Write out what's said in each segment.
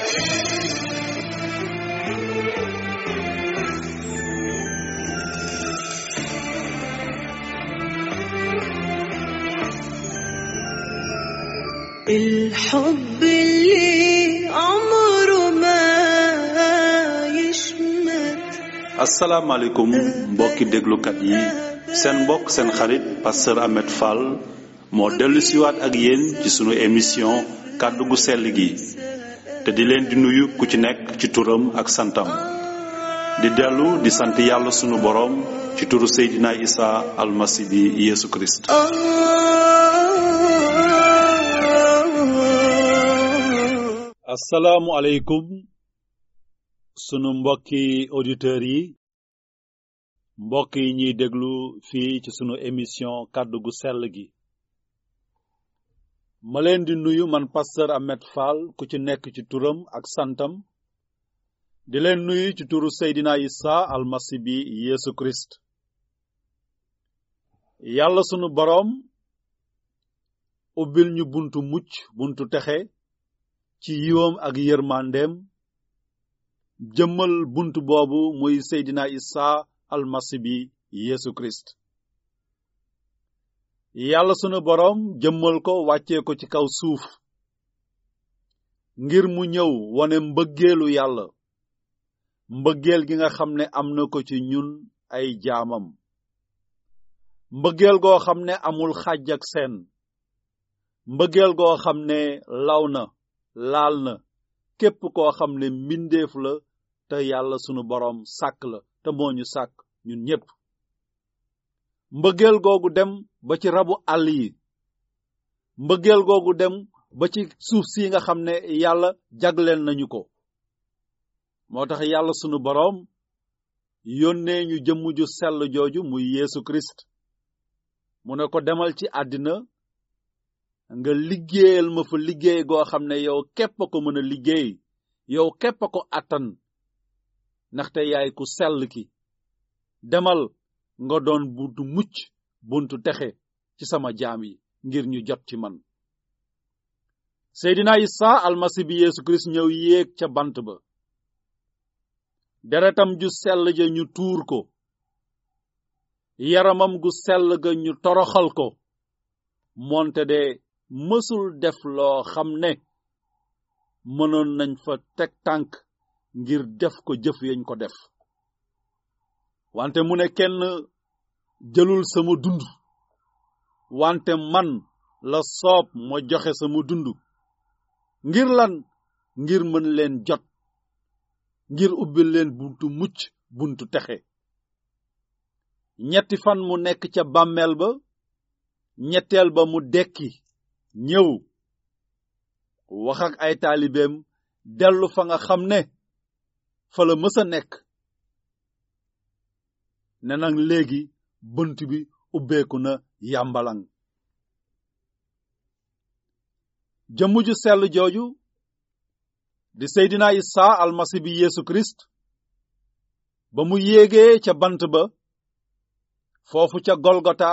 الحب اللي عمره ما يشمت. asalaamaaleykum mbokki déglukat yi seen mbokk seen xarit pasteur Ahmed Fall moo dellu siwaat ak yéen ci sunu émission kàddu gu sell gi te di leen di nuyu ku ci nekk ci turam ak santam di dellu di sant yàlla sunu boroom ci turu Seydina Isa almasi bi Yeesu Kirist. asalaamualeykum sunu mbokki auditeurs yi mbokk yi ñuy déglu fii ci sunu émission kàddu gu sell gi ma leen di nuyu man pasteur Ahmed Fall ku ci nekk ci turam ak santam di leen nuyu ci turu Seydina Isa almasi bi Yeesu Kirist. yàlla sunu boroom ubbil ñu buntu mucc buntu texe ci yiwam ak yërmandeem jëmmal buntu boobu muy Seydina Isa almasi bi Yeesu Kirist. yàlla sunu boroom jëmmal ko wàccee ko ci kaw suuf ngir mu ñëw wone mbëggeelu yàlla mbëggeel gi nga xam ne am na ko ci ñun ay jaamam mbëggeel goo xam ne amul xàjj ak seen mbëggeel goo xam ne law na laal na képp koo xam ne mbindeef la te yàlla sunu boroom sàkk la te moo ñu sàkk ñun ñépp mbëggeel googu dem ba ci rabu àll yi mbëggeel googu dem ba ci suuf si nga xam ne yàlla jagleel nañu ko moo tax yàlla sunu boroom yónnee ñu jëmm ju sell jooju muy Yeesu Kirist mu ne ko demal ci àddina nga liggéeyal ma fa liggéey goo xam ne yow képp a ko mën a liggéey yow képp a ko àttan ndaxte yaay ku sell ki demal nga doon buntu mucc buntu texe ci sama jaam yi ngir ñu jot ci man. Seydina Isa almasi bi Yeesu Kirist ñëw yéeg ca bant ba deretam ju sell ja ñu tuur ko yaramam gu sell ga ñu toroxal ko moonte de mësul def loo xam ne mënoon nañ fa teg tànk ngir def ko jëf yañ ko def wante mu ne kenn jëlul sama dund wante man la soob ma joxe sama dund ngir lan ngir mën leen jot ngir ubbil leen buntu mucc buntu texe ñetti fan mu nekk ca bàmmeel ba ñetteel ba mu dekki ñëw wax ak ay taalibeem dellu fa nga xam ne fa la mës a nekk ne nag léegi bunt bi ubbeeku na yàmbalang jëmm ju sell jooju di Seydina Isa almasi bi Yeesu Kirist ba mu yéegee ca bant ba foofu ca Golgota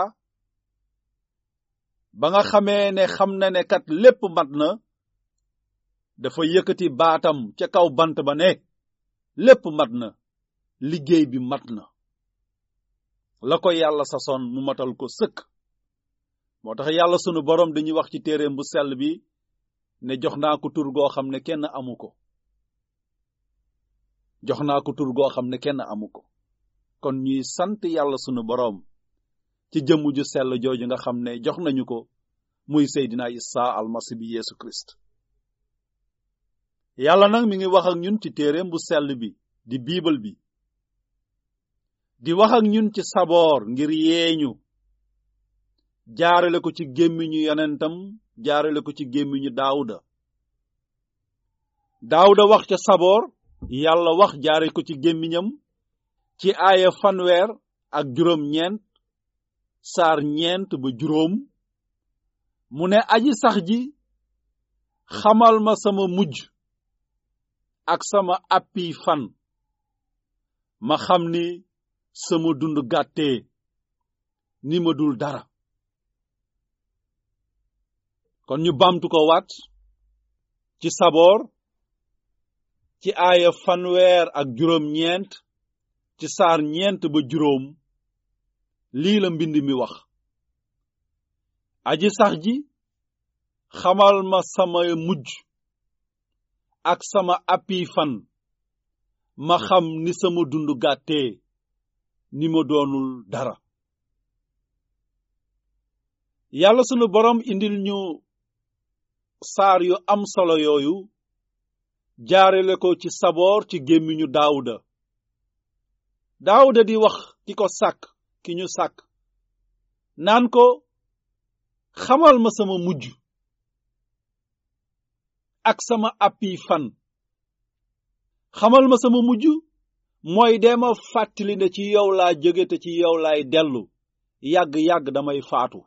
ba nga xamee ne xam na ne kat lépp mat na dafa yëkkati baatam ca kaw bant ba ne lépp mat na liggéey bi mat na la ko yàlla sasoon mu matal ko sëkk moo tax yàlla sunu boroom dañuy wax ci téereem bu sell bi ne jox naa ko tur goo xam ne kenn amu ko jox naa ko tur goo xam ne kenn amu ko kon ñuy sant yàlla sunu boroom ci jëmm ju sell jooju nga xam ne jox nañu ko muy Seydina Isa almasi bi Yeesu Kirist. yàlla nag mi ngi wax ak ñun ci téereem bu sell bi di biibal bi di wax ak ñun ci saboor ngir yeeñu jaarale ko ci gémmiñu yonentam jaarale ko ci gémmiñu Daawuda wax ca saboor yàlla wax jaare ko ci gémmiñam ci aaya fanweer saar 9 mu ne aji sax ji xamal ma sama mujj ak sama appi fan ma xam ni sama dund gàttee ni ma dul dara kon ñu bamtu ko waat ci saboor ci aaya fanweer ci saar 9 ba juróom lii la mbind mi wax aji sax ji xamal ma sama mujj ak sama appi fan ma xam ni sama dund gàttee ni ma doonul dara yàlla sunu borom indil ñu saar yu am solo yooyu jaarale ko ci saboor ci gémmiñu daawuda di wax ki ko sàkk ki ñu sàkk naan ko xamal ma sama mujj ak sama appi fan xamal ma sama mujj mooy deema fàttali ne ci yow laa jóge te ci yow laay dellu yàgg-yàgg damay faatu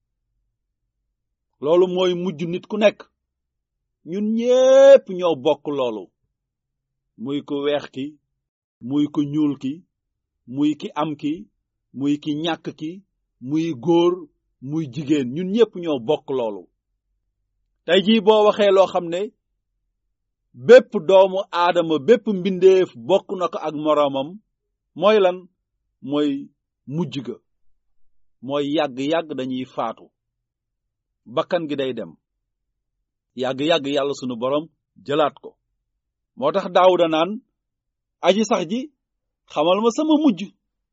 loolu mooy mujj nit ku nekk ñun ñépp ñoo bokk loolu muy ku weex ki muy ku ñuul ki muy ki am ki muy ki ñàkk ki muy góor muy jigéen ñun ñépp ñoo bokk loolu tey jii boo waxee loo xam ne bépp doomu aadama bépp mbindeef bokk na ko ak moroomam mooy lan mooy mujj ga mooy yàgg-yàgg dañuy faatu bakkan gi day dem yàgg-yàgg yàlla sunu borom jëlaat ko moo tax Daawuda naan aji sax ji xamal ma sama mujj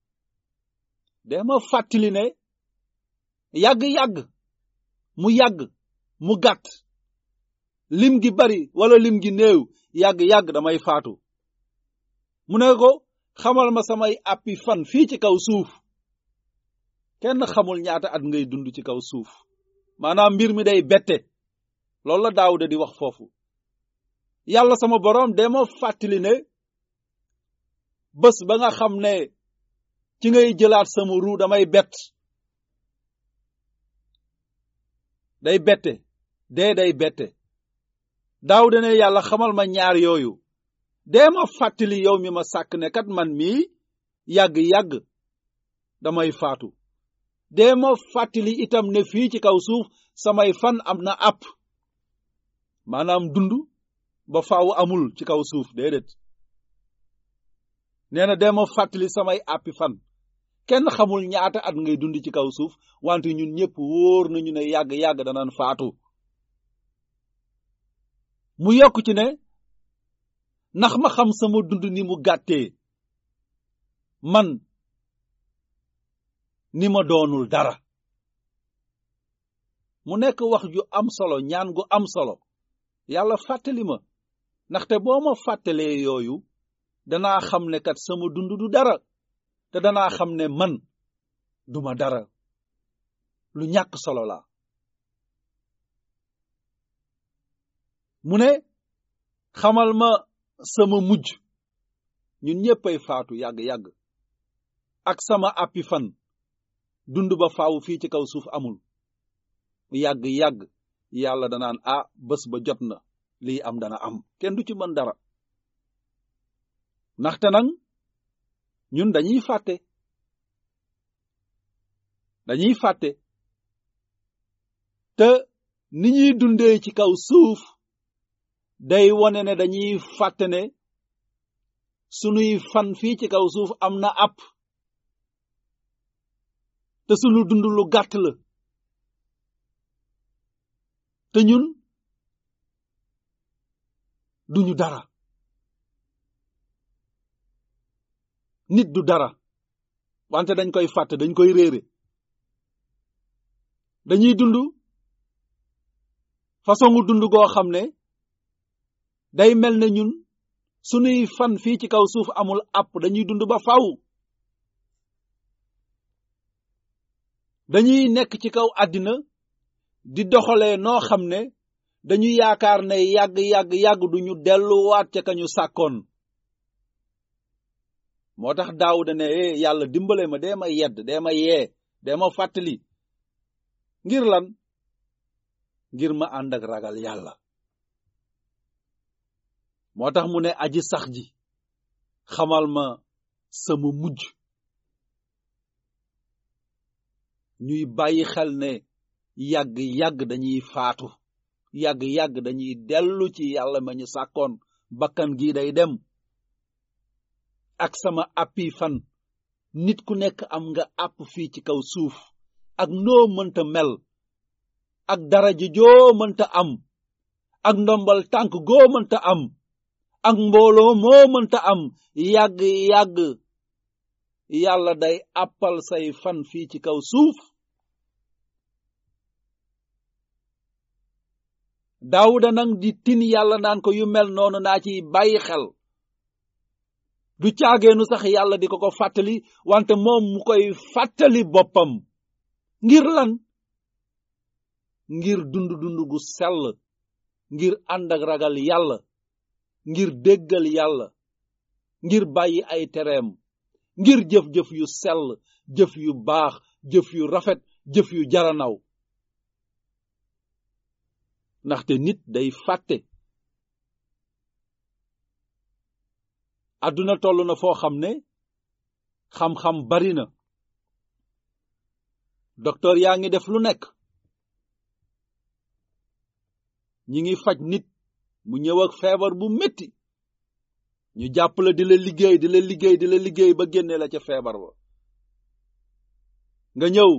dama fàttali ne yàgg-yàgg mu gàtt lim gi bari wala lim gi néew yàgg-yàgg damay faatu mu ne ko xamal ma samay appi fan fii ci kaw suuf kenn xamul ñaata at ngay dund ci kaw suuf maanaam mbir mi day bette loolu la Daawuda di wax foofu yàlla sama boroom dama fàttali ne bés ba nga xam ne ci ngay jëlaat sama ruu damay bett day bette day bette Daawuda ne yàlla xamal ma ñaar yooyu dama fàttali yow mi ma sàkk ne kat man mii yàgg-yàgg damay faatu dama fàttali itam ne fii ci kaw suuf samay fan am na àpp maanaam dund ba faaw amul ci kaw suuf déedéet nee na dama fàttali samay àppi fan kenn xamul ñaata at ngay dund ci kaw suuf wante ñun ñépp wóor nañu ne yàgg-yàgg danaan faatu mu yokk ci ne ndax ma xam sama dund ni mu gàttee man ni ma doonul dara mu nekk wax ju am solo ñaan gu am solo yàlla fàttali ma ndaxte boo ma fàttalee yooyu danaa xam ne kat sama dund du dara te danaa xam ne man duma dara lu ñàkk solo la mu ne xamal ma sama mujj ñun ñéppay faatu yàgg-yàgg ak sama appi fan dund ba faaw fii ci kaw suuf amul yàgg-yàgg yàlla danaan bés ba jot na lii am dana am kenn du ci mën dara ndaxte nag ñun dañuy fàtte te ni ñuy dundee ci kaw suuf day wone ne dañuy fàtte ne sunuy fan fii ci kaw suuf am na àpp te sunu dund lu gàtt la te ñun duñu dara nit du dara wante dañ koy fàtte dañ koy réere dañuy dund façon dund goo xam ne day mel ne ñun sunuy fan fii ci kaw suuf amul àpp dañuy dund ba faaw dañuy nekk ci kaw àddina di doxalee noo xam ne dañu yaakaar ne yàgg duñu delluwaat ca kañu sàkkoon moo tax Daawuda ne yàlla dimbale ma dee ma yedd dee ma yee dee ma fàttali ngir lan ngir ma ànd ak ragal yàlla moo tax mu ne aji sax ji xamal ma sama mujj ñuy bàyyi xel ne yàgg dañuy faatu yàgg dañuy dellu ci yàlla ma ñu sàkkoon bakkan gi day dem ak sama appi fan nit ku nekk am nga àpp fii ci kaw suuf ak noo mënta mel ak daraja joo mënta am ak ndombal tànk goo mënta am ak mbooloo moo mënta am yàgg yàlla day àppal say fan fii ci kaw suuf. Daawuda nag di tin yàlla naan ko yu mel noonu naa ci bàyyi xel du caageenu sax yàlla di ko fàttali wante moom mu koy fàttali boppam ngir lan ngir dund gu sell ngir ànd ak ragal yàlla ngir déggal yàlla ngir bàyyi ay tereem ngir jëf-jëf yu sell jëf yu baax jëf yu rafet jëf yu jaranaw ndaxte nit day fàtte àdduna toll na foo xam ne xam-xam bari na docteur yaa ngi def lu nekk ñi ngi faj nit mu ñëw ak feebar bu metti ñu jàpp la di la liggéey ba génne la ca feebar ba nga ñëw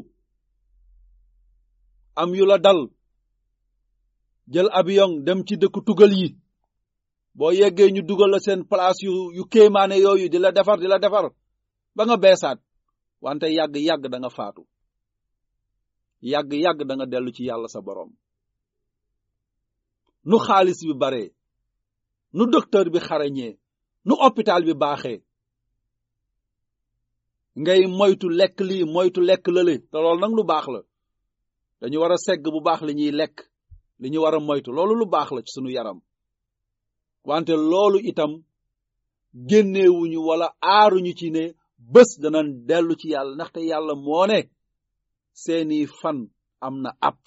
am yu la dal jël avion dem ci dëkku tugal yi boo yeggee ñu dugal la seen place yu kéemaane yooyu di la defar ba nga beesaat wante yàgg da nga faatu yàgg da nga dellu ci yàlla sa borom nu xaalis bi bare nu docteur bi xarañee nu hôpital bi baaxee ngay moytu lekk lii moytu lekk lële te loolu nag lu baax la dañu war a segg bu baax li ñuy lekk li ñu war a moytu loolu lu baax la ci sunu yaram wante loolu itam génnewuñu wala aaruñu ci ne bés danañ dellu ci yàlla ndaxte yàlla moo ne seeni fan am na àpp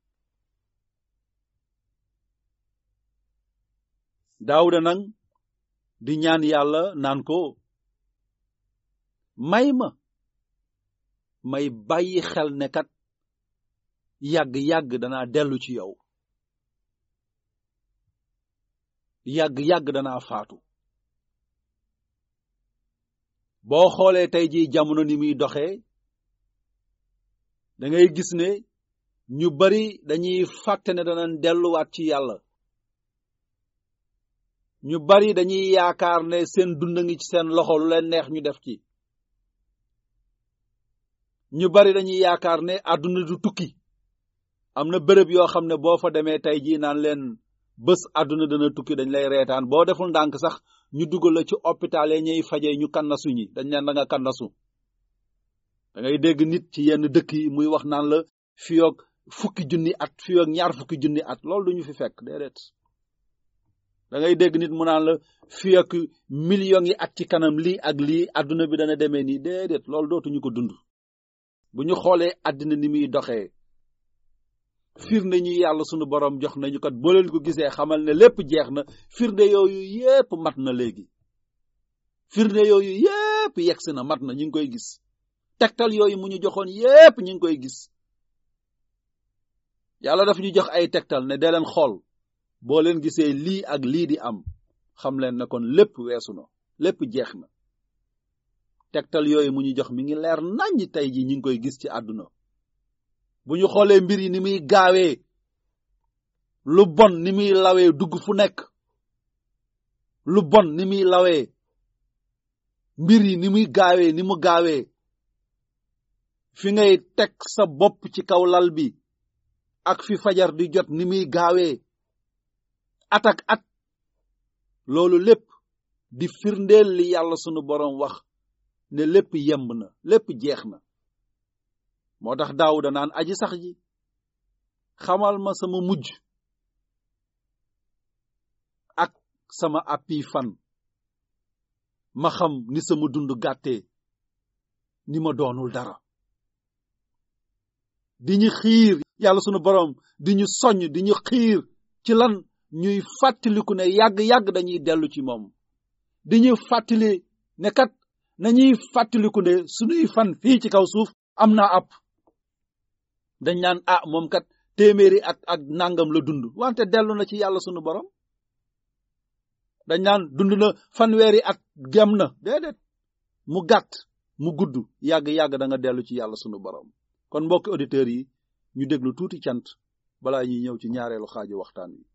Daawuda nag di ñaan yàlla naan ko may bàyyi xel ne kat yàgg danaa dellu ci yow yàgg danaa faatu boo xoolee tey jii jamono ni muy doxee da ngay gis ne ñu bari dañuy fàtte ne danañ delluwaat ci yàlla ñu bari dañuy yaakaar ne seen dund ngi ci seen loxo lu leen neex ñu def ci ñu bari dañuy yaakaar ne àdduna du tukki am na bërëb yoo xam ne boo fa demee tey jii naan leen bés àdduna dana tukki dañ lay reetaan boo deful ndànk sax ñu dugal la ci hôpital yi ñuy fajee ñu kannasu ñi dañ leen da nga kannasu da ngay dégg nit ci yenn dëkk yi muy wax naan la fii ak fukki junni at fii ak ñaar fukki junni at loolu duñu fi fekk déedéet da ngay dégg nit mu naan la fii ak millions yi at ci kanam lii ak lii àdduna bi dana demee nii déedéet loolu dootuñu ko dund bu ñu xoolee àddina ni muy doxee firnde ñu yàlla sunu borom jox nañu kat boo leen ko gisee xamal ne lépp jeex na firnde yooyu yépp mat na léegi firnde yooyu yépp yegsi na mat na ñu ngi koy gis tegtal yooyu mu ñu joxoon yépp ñu ngi koy gis yàlla daf ñu jox ay tegtal ne dee leen xool boo leen gisee lii ak lii di am xam leen ne kon lépp weesu na lépp jeex na tegtal yooyu mu ñu jox mi ngi leer naññ tey ji ñu ngi koy gis ci àdduna bu ñu xoolee mbir yi ni muy gaawee lu bon ni muy lawee dugg fu nekk lu bon ni muy lawee mbir yi ni muy gaawee ni mu gaawee fi ngay teg sa bopp ci kaw lal bi ak fi fajar di jot ni muy gaawee at ak at loolu lépp di firndeel li yàlla sunu boroom wax ne lépp yemb na lépp jeex na moo tax Daawuda naan aji sax ji xamal ma sama mujj ak sama appi fan ma xam ni sama dund gàttee ni ma doonul dara di ñu xiir yàlla sunu boroom di ñu soññ di ñu xiir ci lan ñuy fàttaliku ne yàgg dañuy dellu ci moom di ñu fàttali ne kat nañuy fàttaliku ne sunuy fan fii ci kaw suuf am naa app dañ naan moom kat téeméeri at ak nangam la dund wante dellu na ci yàlla sunu borom dañ naan dund na fanweeri at gem na déedéet mu gàtt mu gudd yàgg da nga dellu ci yàlla sunu borom. kon mbokki auditeurs yi ñu déglu tuuti cant balaa ñuy ñëw ci ñaareelu xaaju waxtaan wi.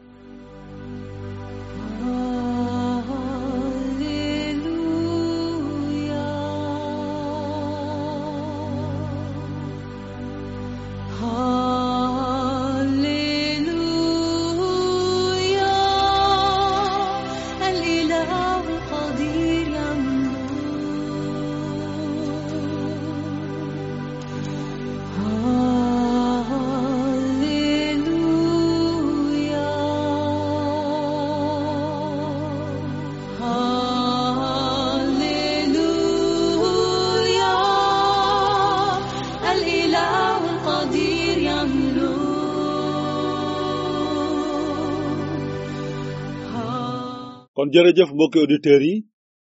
kon jërëjëf mbokki auditeurs yi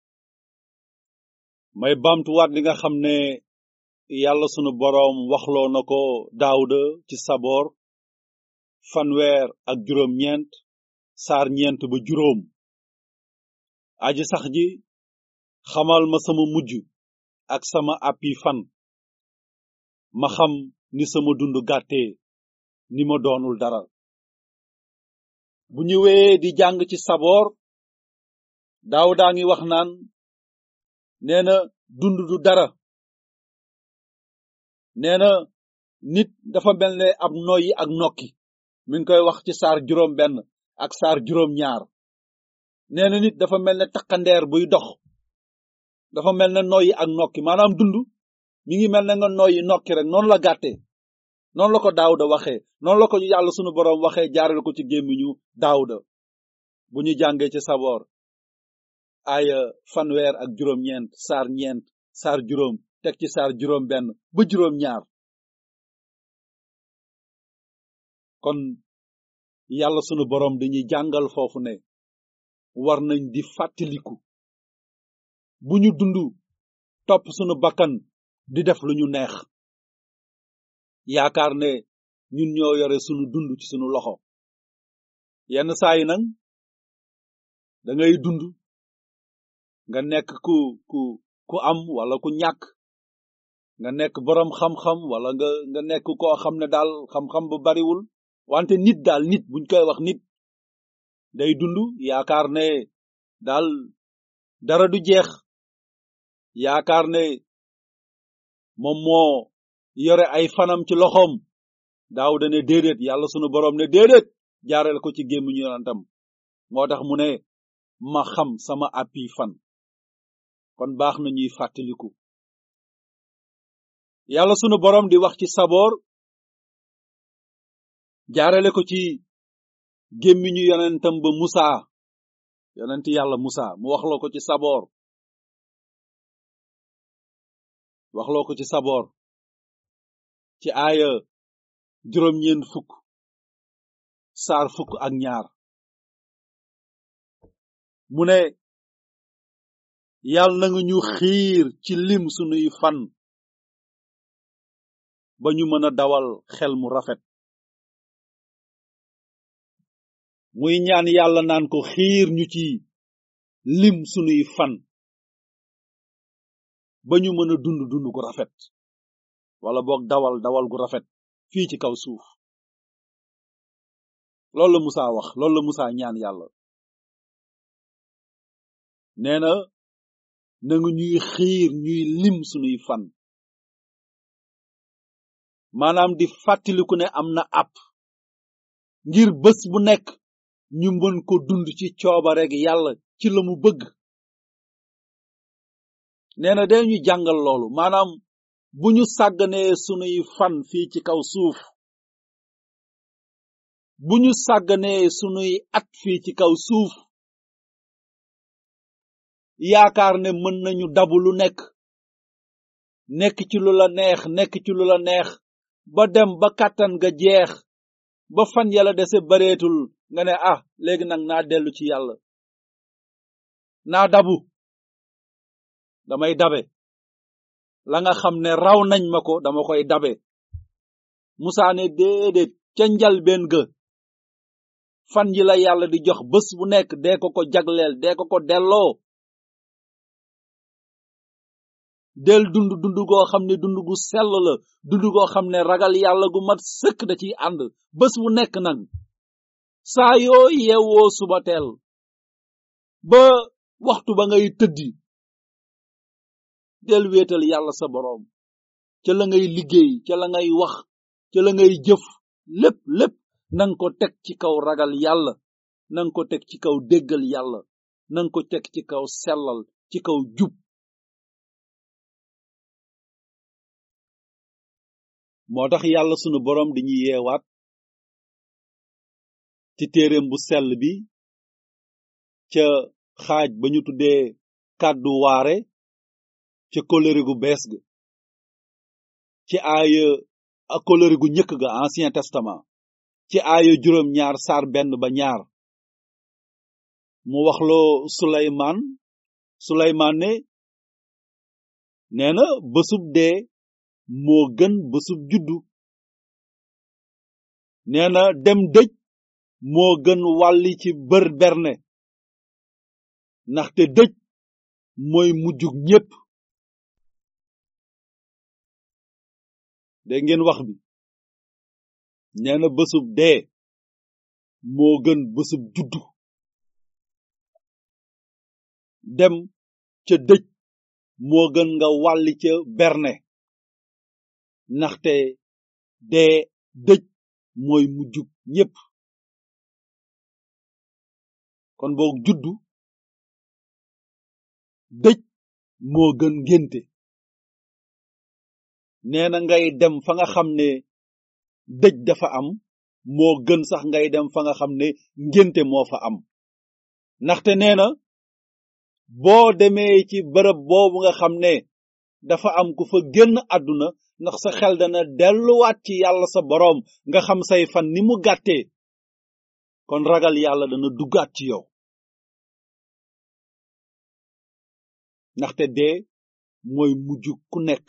may baamtuwaat li nga xam ne yàlla sunu boroom waxloo na ko Daawuda ci saboor fanweer ak juróom-ñeent saar 9 ba juróom. aji sax ji xamal ma sama mujj ak sama àppi fan ma xam ni sama dund gàttee ni ma doonul dara. bu ñu wéyee di jàng ci saboor Daawuda ngi wax naan nee na dund du dara, nee na nit dafa mel ne ab noyyi ak nokki, mi ngi koy wax ci saar juróom benn ak saar juróom ñaar. nee na nit dafa mel ne takkandeer buy dox, dafa mel ne noyyi ak nokki, maanaam dund mi ngi mel ne nga noyyi nokki rek. noonu la gàttee, noonu la ko Daawuda waxee, noonu la ko yàlla sunu boroom waxee jaarale ko ci gémmiñu Daawuda. bu ñu jàngee ci saboor aaya fanweer ak juróom-ñeent saar 9 saar juróom teg ci saar juróom benn ba juróom ñaar. kon yàlla sunu boroom dañuy jàngal foofu ne war nañ di fàttaliku bu ñu dund topp sunu bakkan di def lu ñu neex, yaakaar ne ñun ñoo yore sunu dund ci sunu loxo. yenn saa yi nag da ngay dund nga nekk ku am wala ku ñàkk, nga nekk boroom xam-xam wala nga nekk koo xam ne daal xam-xam bu bariwul, wante nit daal, nit buñ koy wax nit day dund yaakaar ne daal dara du jeex, yaakaar ne moom moo yore ay fanam ci loxoom. Daawuda ne déedéet, yàlla sunu boroom ne déedéet, jaareel ko ci gémmiñu yonentam. moo tax mu ne ma xam sama àppi fan. kon baax na ñuy fàttaliku. yàlla sunu boroom di wax ci saboor jaarale ko ci gémmiñu yonentam ba Musa, yonent yàlla Musa, mu waxloo ko ci saboor, waxloo ko ci saboor ci aaya juróom-ñeent fukk saar fukk ak ñaar. mu ne yàlla na nga ñu xiir ci lim sunuy fan ba ñu mën a dawal xel mu rafet. muy ñaan yàlla naan ko xiir ñu ci lim sunuy fan ba ñu mën a dund gu rafet, wala boog dawal gu rafet fii ci kaw suuf. loolu la Musa wax, loolu la Musa ñaan yàlla. nee na nga ñuy xiir ñuy lim sunuy fan, maanaam di fàttaliku ne am na àpp ngir bés bu nekk ñu mën ko dund ci coobareg yàlla ci la mu bëgg. nee na dañu jàngal loolu, maanaam bu ñu sàgganee sunuy fan fii ci kaw suuf, bu ñu sàgganee sunuy at fii ci kaw suuf, yaakaar ne mën nañu dabu lu nekk ci lu la neex, nekk ci lu la neex ba dem ba kàttan ga jeex, ba fan yàlla dese bareetul nga ne léegi nag naa dellu ci yàlla, naa dabu, damay dabe la nga xam ne raw nañ ma ko, dama koy dabe. Musaa ne déedéet, ca njalbeen ga fan yi la yàlla di jox bés bu nekk dee ko ko jagleel dee ko ko delloo del dund dund goo xam ne dund gu sell la dund goo xam ne ragal yàlla gu mat sëkk da ciy ànd bés bu nekk nag saa yoo yeewoo suba teel ba waxtu ba ngay tëddi del wéetal yàlla sa boroom ca la ngay liggéey ca la ngay wax ca la ngay jëf lépp nang ko teg ci kaw ragal yàlla nang ko teg ci kaw déggal yàlla nang ko teg ci kaw sellal ci kaw jub moo tax yàlla sunu boroom dañuy yeewaat ci téereem bu sell bi ca xaaj ba ñu tuddee kàddu waare ca kóllëre gu bees ga ci aaya ak kóllëre gu njëkk ga ancien testament ci aaya juróom ñaar saar benn ba ñaar mu waxloo Suleymaan ne nee na bésub dee moo gën bésub juddu nee na dem dëj moo gën wàlli ci berne ndaxte dëj mooy mujjug ñépp dégg ngeen wax bi nee na bésub dee moo gën bésub juddu dem ca dëj moo gën nga wàlli ca berne ndaxte dëj mooy mujjug ñépp kon boog juddu dëj moo gën ngénte nee na ngay dem fa nga xam ne dëj dafa am moo gën sax ngay dem fa nga xam ne ngénte moo fa am ndaxte nee na boo demee ci bërëb boobu nga xam ne dafa am ku fa génn àdduna ndax sa xel dana delluwaat ci yàlla sa boroom nga xam say fan ni mu gàttee kon ragal yàlla dana duggaat ci yow ndaxte dee mooy mujj ku nekk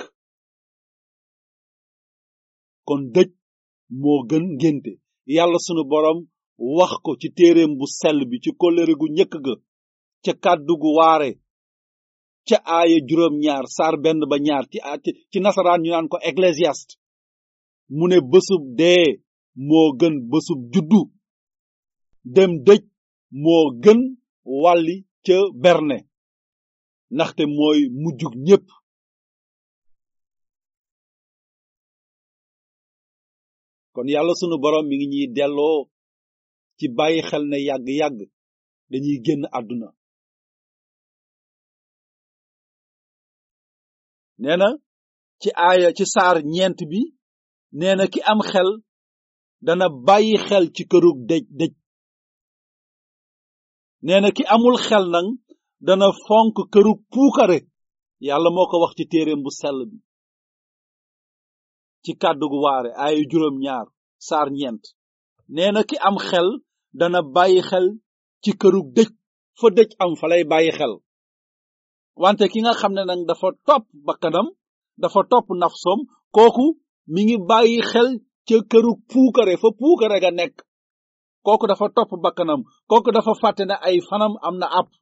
kon dëj moo gën ngénte yàlla sunu boroom wax ko ci téereem bu sell bi ci kóllëre gu njëkk ga ca kàddu gu waare ca aaya juróom ñaar saar benn ba ñaar ci nasaraan ñu naan ko Ecclésiaste mu ne bésub dee moo gën bésub juddu dem dëj moo gën wàlli ca berne ndaxte mooy mujjug ñépp kon yàlla sunu boroom mi ngi ñuy delloo ci bàyyi xel ne yàgg-yàgg dañuy génn àdduna nee na ci aaya ci saar ñeent bi nee na ki am xel dana bàyyi xel ci kërug dëj nee na ki amul xel nag dana fonk kërug puukare yàlla moo ko wax ci téereem bu sell bi ci kàddu gu waare aaya juróom ñaar saar ñeent nee na ki am xel dana bàyyi xel ci kërug dëj fa dëj am fa lay bàyyi xel wante ki nga xam ne nag dafa topp bakkanam dafa topp nafsom kooku mi ngi bàyyi xel ca kërug puukare fa puukare ga nekk kooku dafa topp bakkanam kooku dafa fàtte ne ay fanam am na àpp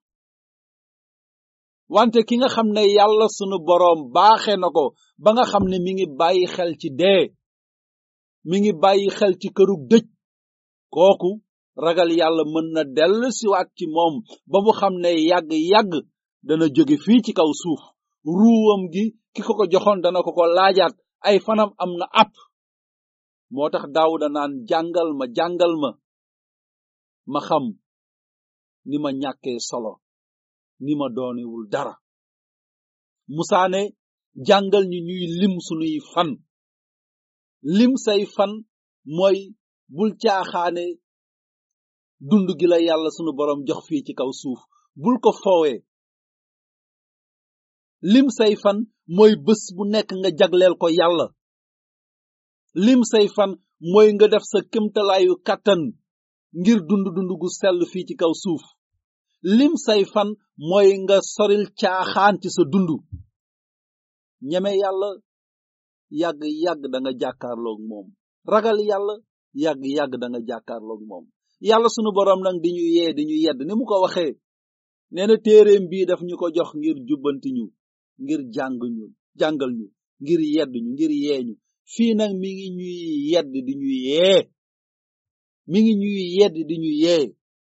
wante ki nga xam ne yàlla sunu boroom baaxe na ko ba nga xam ne mi ngi bàyyi xel ci dee mi ngi bàyyi xel ci kërug dëj kooku ragal yàlla mën na dellu siwaat ci moom ba mu xam ne yàgg dana jóge fii ci kaw suuf ruuwam gi ki ko joxoon dana ko laajaat ay fanam am na àpp moo tax Daawuda naan jàngal ma xam ni ma ñàkkee solo ni ma doonewul dara Musaa ne jàngal ñuy lim sunuy fan lim say fan mooy bul caaxaane dund gi la yàlla sunu boroom jox fii ci kaw suuf bul ko foowee lim say fan mooy bés bu nekk nga jagleel ko yàlla lim say fan mooy nga def sa kémtalaayu kàttan ngir dund gu sell fii ci kaw suuf lim say fan mooy nga soril caaxaan ci sa dund ñeme yàlla yàgg da nga jàkkaarloog moom ragal yàlla yàgg da nga jàkkaarloog moom yàlla sunu borom nag di ñu yee di ñu yedd ni mu ko waxee nee na téereem bii daf ñu ko jox ngir jubbanti ñu ngir jàngal ñu ngir yedd ñu ngir yee ñu fii nag mi ngi ñuy yedd di ñu yee mi ngi ñuy yedd di ñu yee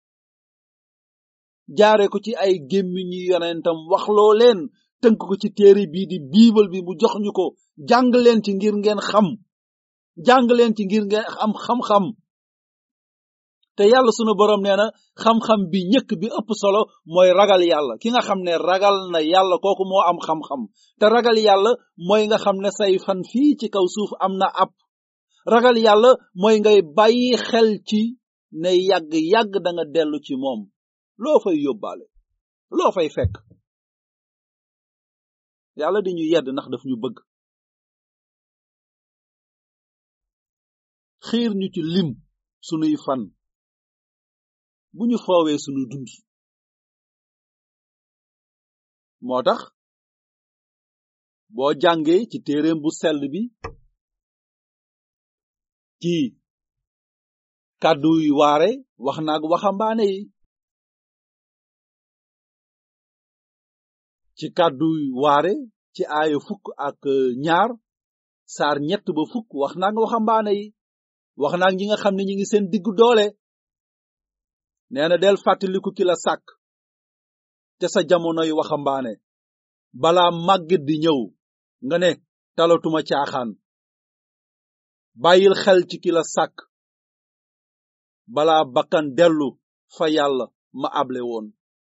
jaare ko ci ay gémmiñu yonentam waxloo leen tënk ko ci téere bii di biibal bi mu jox ñu ko jàng leen ci ngir ngeen xam jàng leen ci ngir ngeen am xam-xam te yàlla sunu borom nee na xam-xam bi ñëkk bi ëpp solo mooy ragal yàlla ki nga xam ne ragal na yàlla kooku moo am xam-xam te ragal yàlla mooy nga xam ne say fan fii ci kaw suuf am na ab ragal yàlla mooy ngay bàyyi xel ci ne yàgg da nga dellu ci moom loo fay yóbbaale loo fay fekk yàlla di ñu yedd ndax daf ñu bëgg xiir ñu ci lim sunuy fan bu ñu foowee sunu dund moo tax boo jàngee ci téereem bu sell bi ci kàdduy waare wax naag waxambaane yi ci kàdduy waare ci aaya 12 saar 3 ba 10 wax naag waxambaane yi wax naag ñi nga xam ne ñi ngi seen diggu doole nee na del fàttaliku ki la sàkk te sa jamonoy waxambaane balaa màgget di ñëw nga ne talatuma caaxaan bàyyil xel ci ki la sàkk balaa bakkan dellu fa yàlla ma able woon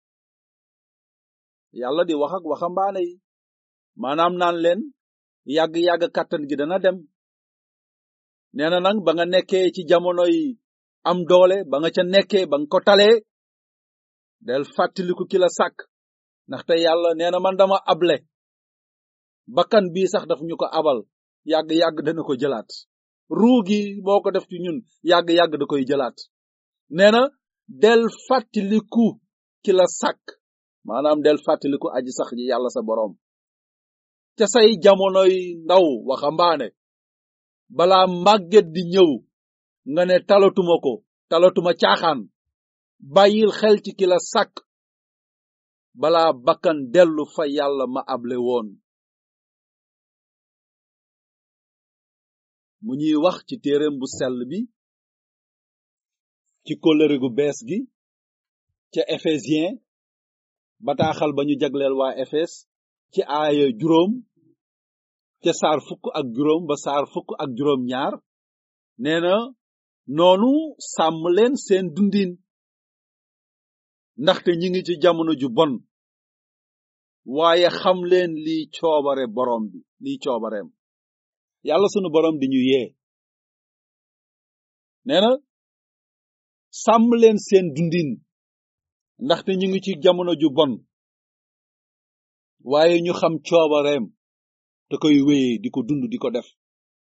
yàlla di wax ak waxambaane yi maanaam naan leen yàgg kàttan gi dana dem nee na nag ba nga nekkee ci jamonoy am doole ba nga ca nekkee ba nga ko talee del fàttaliku ki la sàkk ndaxte yàlla nee na man dama able bakkan bii sax daf ñu ko abal yàgg dana ko jëlaat ruu gi moo ko def ci ñun yàgg da koy jëlaat nee na del fàttaliku ki la sàkk maanaam del fàttaliku aji sax ji yàlla sa boroom ca say jamonoy ndaw waxambaane balaa màgget di ñëw nga ne talatuma caaxaan bàyyil xel ci ki la sàkk balaa bakkan dellu fa yàlla ma able woon mu ñuy wax ci téereem bu sell bi ci kóllëre gu bees gi ca Éphésiens bataaxal ba ñu jagleel waa Efes ci aaya 5 ca saar 10 ba saar 12 nee na noonu sàmm leen seen dundin ndaxte ñi ngi ci jamono ju bon waaye xam leen liy coobare borom bi liy coobareem yàlla sunu borom di ñu yee nee na sàmm leen seen dundin ndaxte ñu ngi ci jamono ju bon waaye ñu xam coobareem te koy wéyee di ko dund di ko def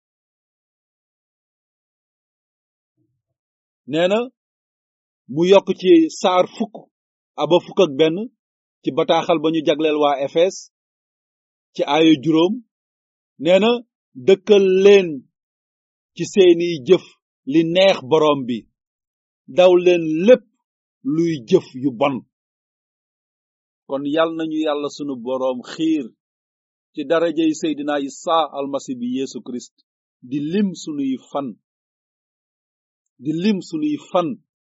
nee na mu yokk ci saar 10 ci bataaxal ba ñu jagleel waa Efes ci aaya 5 nee na dëkkal leen ci seeni jëf li neex borom bi daw leen lépp luy jëf yu bon kon yal nañu yàlla sunu boroom xiir ci darajey Seydina Isa almasi bi Yesu Christ di lim sunuy fan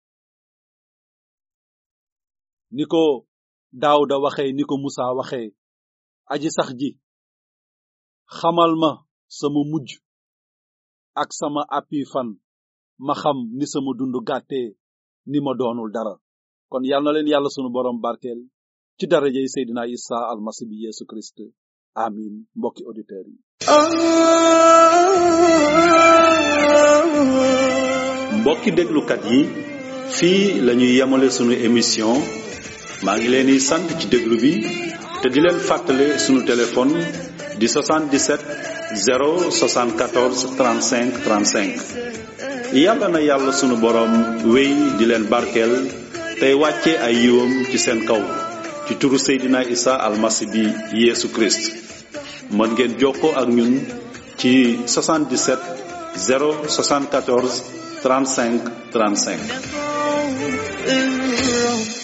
ni ko Daawuda waxee ni ko Musa waxee aji sax ji xamal ma sama mujj ak sama appi fan ma xam ni sama dundu gàttee ni ma doonul dara kon yal na leen yàlla sunu boroom barkeel ci darajey Seydina Isa almasi bi Yesu Christ amin mbokki auditeurs yi mbokki déglukat yi fii lañuy yemale sunu émission maa ngi leen di sant ci déglu bi te di leen fàttale sunu téléphone di 77 074 35 35 yàlla na yàlla sunu boroom wéy di leen barkeel tey wàcce ay yiwam ci seen kaw ci turu Seydina Isa almasi bi Yesu Christ mën ngeen jokkoo ak ñun ci 77 074 35 35 الرب